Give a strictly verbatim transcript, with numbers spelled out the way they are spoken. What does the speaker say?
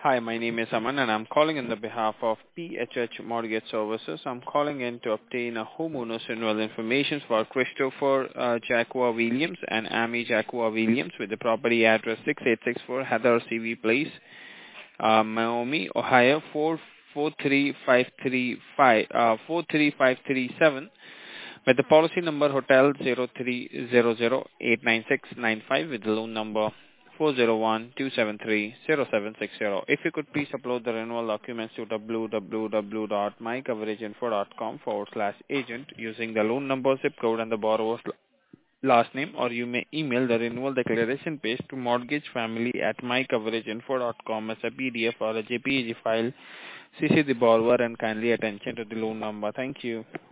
Hi, my name is Aman and I'm calling on the behalf of P H H Mortgage Services. I'm calling in to obtain a homeowner's renewal information for Christopher uh, Jacqua Williams and Amy Jacqua Williams with the property address six eight six four Heather C V Place, uh, Miami, Ohio four four three five three five uh, four three five three seven with the policy number Hotel zero three zero zero eight nine six nine five with the loan number four zero one two seven three zero seven six zero. If you could please upload the renewal documents to www.mycoverageinfo.com forward slash agent using the loan number, zip code, and the borrower's last name, or you may email the renewal declaration page to mortgagefamily at mycoverageinfo.com as a P D F or a J P G file. C C the borrower and kindly attention to the loan number. Thank you.